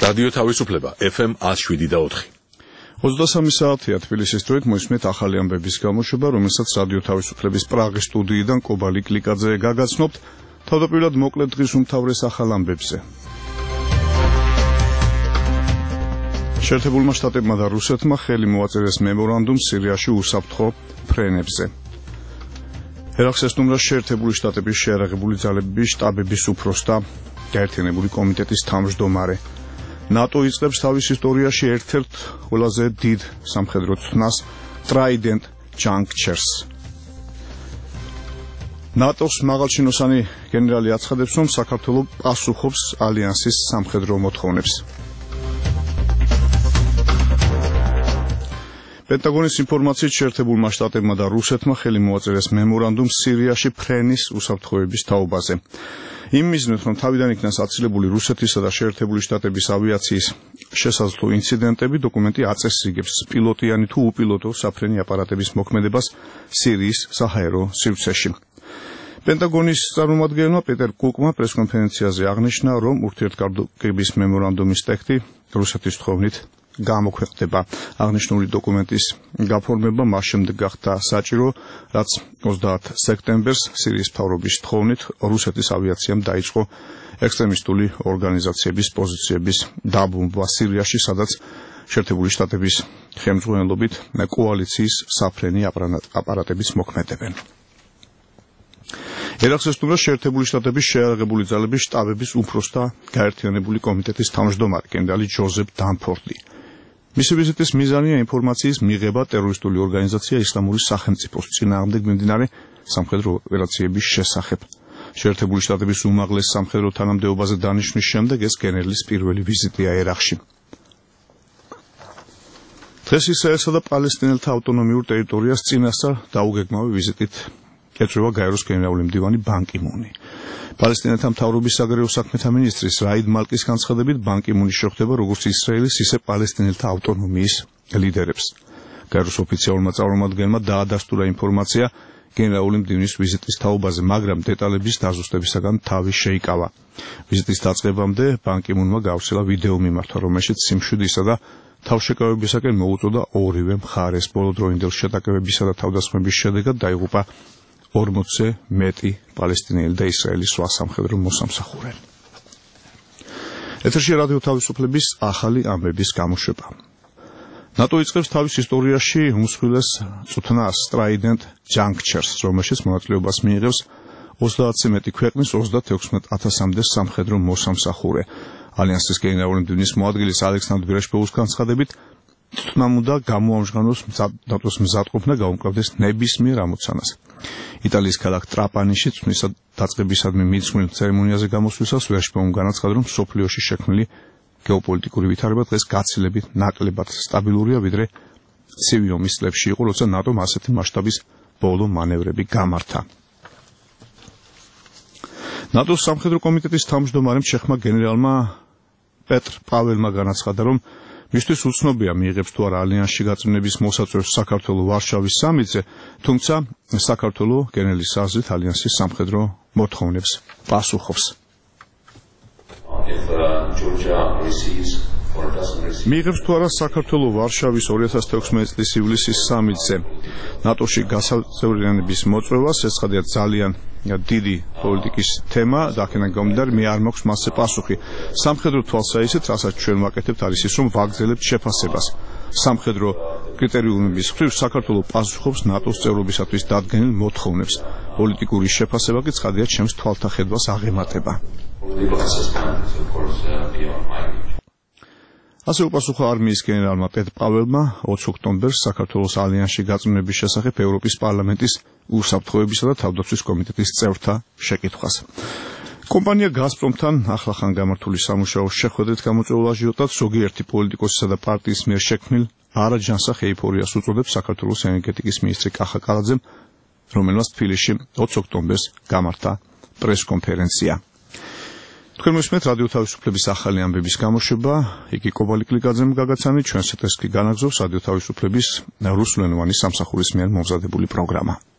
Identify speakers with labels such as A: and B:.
A: რადიო თავისუფლება FM 107.4.
B: 23 საათია თბილისის დროით მოისმენთ ახალი ამბების გამოშვება, რომელსაც რადიო თავისუფლების პრაღის სტუდიიდან კობალი კლიკაძე გაგაცნობთ. თავდაპირველად მოკლედ დღის უმთავრეს ახალ ამბებზე. შეერთებულმა შტატებმა და რუსეთმა ხელი მოაწერეს მემორანდუმს სირიაში უსაფრთხო ფრენებზე. ერაქსესტუმრას შეერთებული შტატების შეიარაღებული ძალების შტაბების უფროსთა გაერთიანებული კომიტეტის თავმჯდომარე. ნატო იწყებს თავის ისტორიაში ერთ-ერთ ყველაზე დიდ სამხედრო ცნას Trident Junctures. ნატოს მაღალჩინოსანი გენერალი აცხადებს, რომ საქართველოს პასუხობს ალიანსის სამხედრო მოთხოვნებს. პენტაგონის ინფორმაციით შეერთებულმა შტატებმა და რუსეთმა ხელი მოაწერეს მემორანდუმს სირიაში ფრენის უსაფრთხოების თაობაზე. იმ მიზნით, რომ თავიდან იქნას აცილებული რუსეთისა და შეერთებული შტატების ავიაციის შესაძლო ინციდენტები, დოკუმენტი აწესრიგებს პილოტიანი თუ უპილოტო საფრენი აპარატების მოქმედებას სირიის საჰაერო სივრცეში. პენტაგონის წარმომადგენელმა პეტერ კუკმა პრესკონფერენციაზე აღნიშნა, რომ ურთიერთკავშირების მემორანდუმის ტექსტი რუსეთის თხოვნით გამოქვეყნდება. აღნიშნული დოკუმენტის გაფორმება მას შემდეგ გახდა საჭირო, რაც 30 სექტემბერს სირიის მთავრობის თხოვნით რუსეთის ავიაციამ დაიწყო ექსტრემისტული ორგანიზაციების პოზიციების დაბომბვა სირიაში, სადაც შეერთებული შტატების ხელმძღვანელობით კოალიციის საფრენი აპარატების მოქმედებენ. ერაქსესტუმრას შეერთებული შტატების შეიარაღებული ძალების შტაბების უფროსთა გაერთიანებული კომიტეტის თავმჯდომარე გენერალი ჯოზეფ დანფორდი. მისი ვიზიტის მიზანია ინფორმაციის მიღება ტერორისტული ორგანიზაცია ისლამური სახელმწიფოს წინააღმდეგ მიმდინარე სამხედრო ოპერაციების შესახებ. შეერთებული შტატების უმაღლეს სამხედრო თანამდებობაზე დანიშვნის შემდეგ ეს გენერლის პირველი ვიზიტია ერაყში. დღეს ისრაელსა და პალესტინელთა ავტონომიურ ტერიტორიას წინასწარ დაუგეგმავი ვიზიტით ეწვევა გაეროს გენერალური მდივანი ბან კი მუნი. პალესტინელთა მთავრობის საგარეო საქმეთა მინისტრის რაიდ მალკის განცხადებით, ბან კი მუნი შეხვდება როგორც ისრაელის, ისე პალესტინელთა ავტონომიის ლიდერებს. გაეროს ოფიციალურმა წარმომადგენელმა დაადასტურა ინფორმაცია გენერალური მდივნის ვიზიტის თაობაზე, მაგრამ დეტალების დაზუსტებისაგან თავი შეიკავა. ვიზიტის დაწყებამდე ბან კი მუნმა გავრცელა ვიდეო მიმართვა, რომელშიც სიმშვიდისა და თავშეკავებისაკენ მოუწოდა ორივე მხარეს. ბოლოდროინდელ შეტაკებებისა და თავდასხმების შედეგად დაიღუპა 40-ზე მეტი პალესტინელი და ისრაელის სხვა სამხედრო მოსამსახურე. ეთერში რადიო თავისუფლების ახალი ამბების გამოშვება. ნატო იწყებს თავის ისტორიაში უმსხვილეს წუთნას Trident Junctures, რომელშიც მონაწილეობას მიიღებს 30-ზე მეტი ქვეყნის 36,000-მდე სამხედრო მოსამსახურე. ალიანსის გენერალური მდივნის მოადგილის ალექსანდრ გრეშპოვის განცხადებით, თუნდაც უნდა გამოამჟღავნოს ნატოს მზადყოფნა გაუმკლავდეს ნებისმიერ ამოცანას. იტალიის ქალაქ ტრაპანიში წვნის დაწყებისადმი მიძღვნილ ცერემონიაზე გამოსვლისას ვერშპოუმ განაცხადა, რომ სოფლიოში შექმნილი გეოპოლიტიკური ვითარება დღეს გაცილებით ნაკლებად სტაბილურია, ვიდრე ცივი ომის წლებში იყო, როცა ნატომ ასეთი მასშტაბის ბოლო მანევრები გამართა. ნატოს სამხედრო კომიტეტის თავმჯდომარემ ჩეხმა გენერალმა პეტრ პაველმა განაცხადა, რომ მისთვის უცნობია მიიღებს თუ არა ალიანსში გაწმენების მოსაწვევს საქართველოს ვარშავის სამიტზე, თუმცა საქართველოს გენერლის აზრით ალიანსის სამხედრო მოთხოვნებს პასუხობს. მიიღებს თუ არა საქართველოს ვარშავის 2016 წლის ივლისის სამიტზე ნატოში გასაწევრიანების მოწვევას, ეს ხადია ძალიან დიდი პოლიტიკის თემა და აქედან გამომდინარე მე არ მაქვს მასზე პასუხი. სამხედრო თვალსაზრისით, რასაც ჩვენ ვაკეთებთ, არის ის, რომ ვაგრძელებთ შეფასებას. სამხედრო კრიტერიუმების მხრივ საქართველოს პასუხობს ნატოს წევრობისათვის დადგენილ მოთხოვნებს. პოლიტიკური შეფასება კი ცხადია ჩემს თვალთახედვას აღემატება. ასე უპასუხა არმიის გენერალმა პეტრ პაველმა 20 ოქტომბერს საქართველოს ალიანსში გაწმენების შესახებ ევროპის პარლამენტის უსაფრთხოებისა და თავდაცვის კომიტეტის წევრთა შეკითხვას. კომპანია გაზპრომთან ახლახან გამართული სამუშაოს შეხვედრით გამოწვეულ აჟიოტაჟს ზოგიერთი პოლიტიკოსისა და პარტიის მიერ შექმნილ არაჯანსაღ ეიფორიას უწოდებს საქართველოს ენერგეტიკის მინისტრი კახა კალაძემ, რომელმაც თბილისში 20 ოქტომბერს გამართა პრესკონფერენცია. თქვენ მოსმენთ რადიო თავისუფლების ახალი ამბების გამოშვება, იგი კობალი კლიკაძემ გაგაცანით, ჩვენს ეთერს კი განაგზობს რადიო თავისუფლების რუსულენოვანი სამსახურის მიერ მომზადებული პროგრამა.